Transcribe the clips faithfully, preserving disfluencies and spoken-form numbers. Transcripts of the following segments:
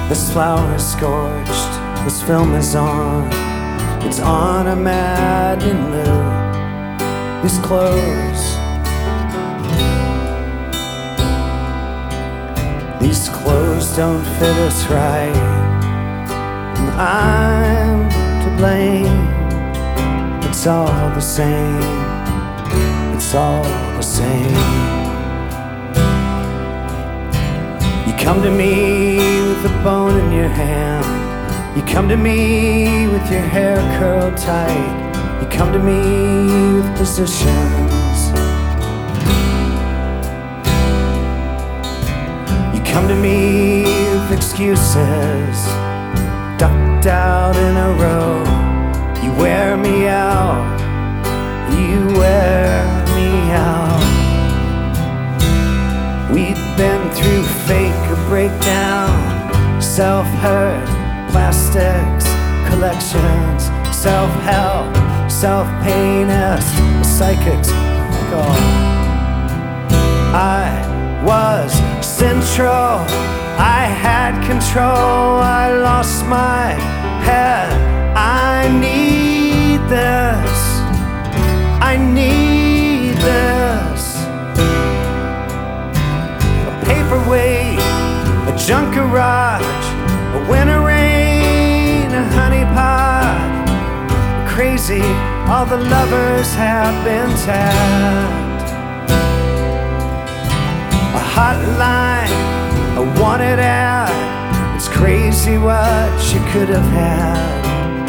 This flower is scorched, this film is on. It's on a maddening loop. These clothes, these clothes don't fit us right, and I'm to blame. It's all the same, it's all the same. You come to me with a bone in your hand. You come to me with your hair curled tight. You come to me with positions. You come to me with excuses, ducked out in a row. You wear me out, you wear me out. We've been through fake or breakdown, self-hurt, plastics, collections, self-help, self-painess, psychics. God, I was central, I had control, I lost my head. I need this, I need this. A paperweight, a junk garage, a winter rain, a honeypot. Crazy, all the lovers have been tapped. A hotline, a wanted ad. It's crazy what you could have had.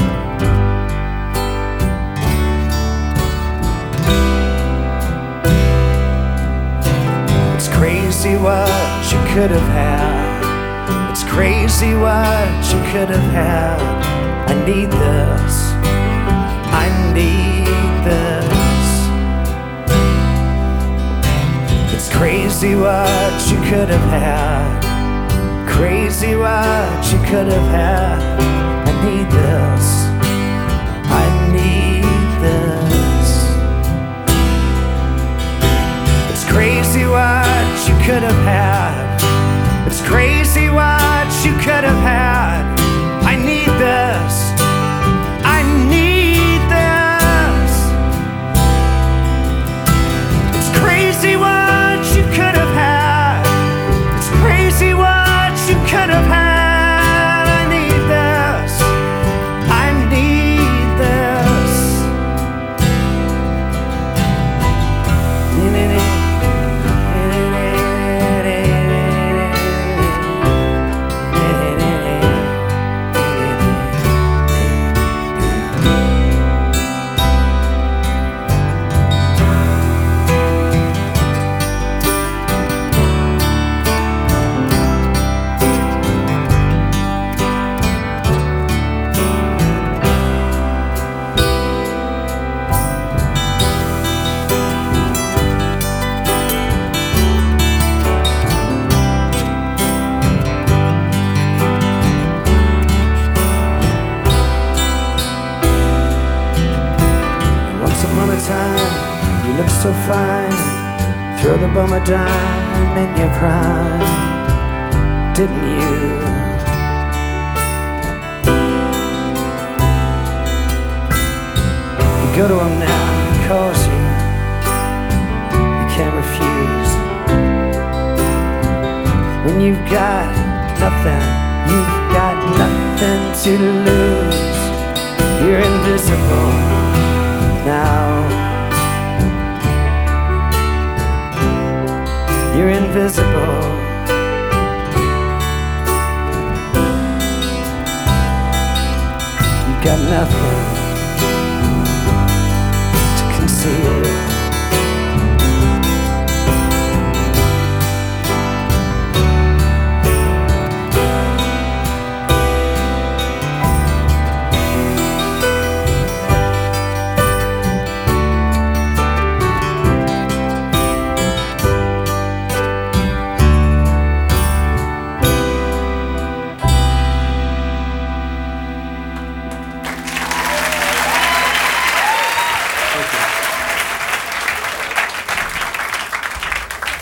It's crazy what you could have had. It's crazy what you could have had. I need this, I need this. It's crazy what you could have had. Crazy what you could have had. I need this, I need this. It's crazy what you could have had. It's crazy what you could have had. I need this, I need this. It's crazy what you could have had. It's crazy what you could have had. I need this, I need this. Time, you look so fine. Throw the bum a dime in your prime, didn't you? You go to him now, he calls you, you can't refuse. When you've got nothing, you've got nothing to lose. You're invisible now. You're invisible. You've got nothing to conceal.